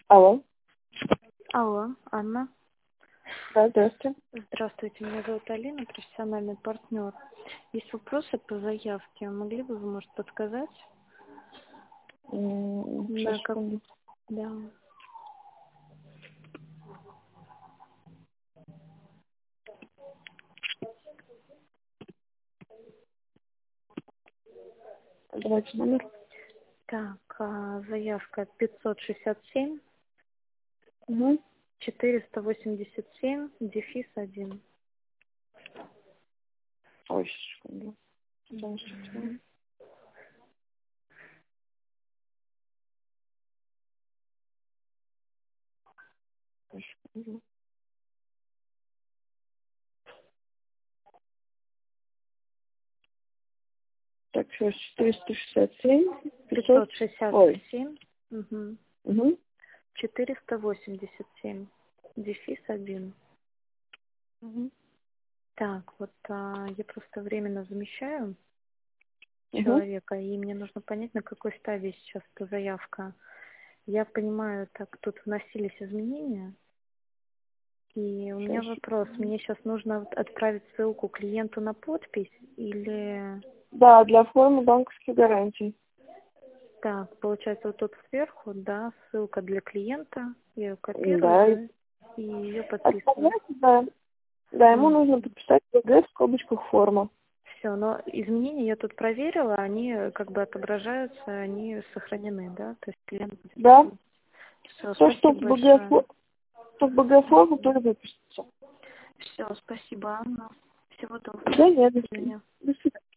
Алло. Алло, Анна. Да, здравствуйте. Здравствуйте, меня зовут Алина, профессиональный партнер. Есть вопросы по заявке. Могли бы вы, может, подсказать? Сейчас, секунду. Да. Давайте номер. Так, заявка 567 Угу. 487 дефис 1. Ой, секунду. Здравствуйте. Ой, секунду. Так, сейчас 467. 567. Угу. Угу. 487 дефис 1. Угу. Так, вот я просто временно замещаю Угу. человека, и мне нужно понять, на какой стадии сейчас эта заявка. Я понимаю, так, тут вносились изменения, и у меня вопрос, мне сейчас нужно отправить ссылку клиенту на подпись или... Да, для формы банковских гарантий. Так, получается, вот тут сверху, да, ссылка для клиента, я ее Да. копирую и ее подписываю. Да. Да, ему нужно подписать ПГ в скобочках форма. Все, но изменения я тут проверила, они как бы отображаются, они сохранены, да? То есть клиент будет... Да. Все, То, что спасибо большое. в БГ форму тоже выпишется. Все, спасибо, Анна. Всего доброго. Да, нет. До свидания. До свидания.